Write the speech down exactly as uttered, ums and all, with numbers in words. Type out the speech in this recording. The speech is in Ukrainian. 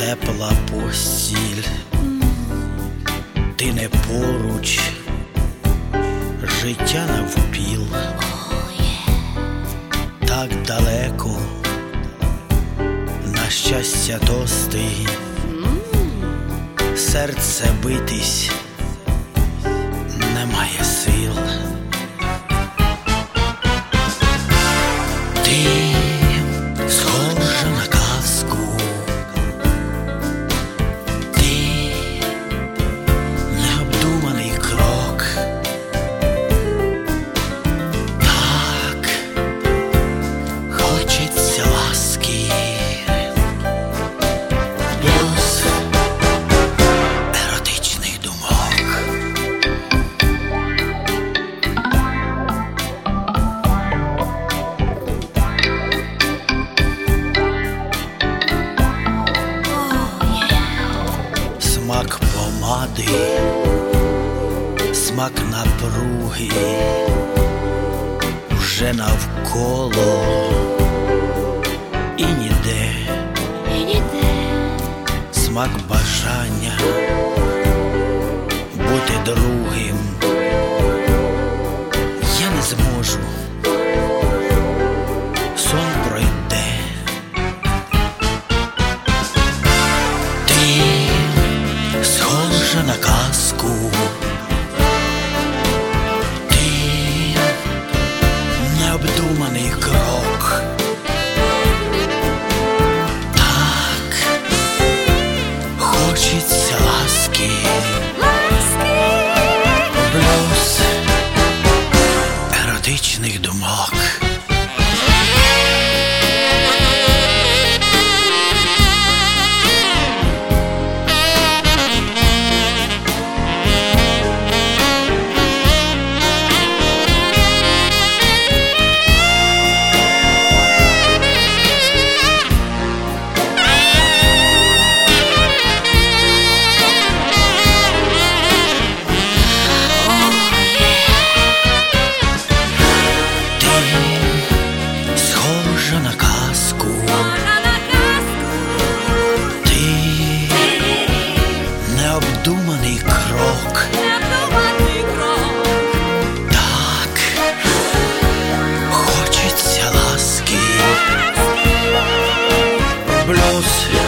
тепла постіль, ти не поруч, життя навпіл, так далеко, на щастя тости, серце битись немає сил. Ти схожа на казку, ти необдуманий крок, так хочеться ласки, плюс еротичних думок. Смак помади, смак напруги вже навколо і ніде, і ніде. смак бажання бути другим. Я не зможу, сон пройде. Ти схожа на казку, ти необдуманий крок, так хочеться ласки, блюз еротичних думок. Схожа на казку, ти необдуманий крок, так хочеться ласки, блюз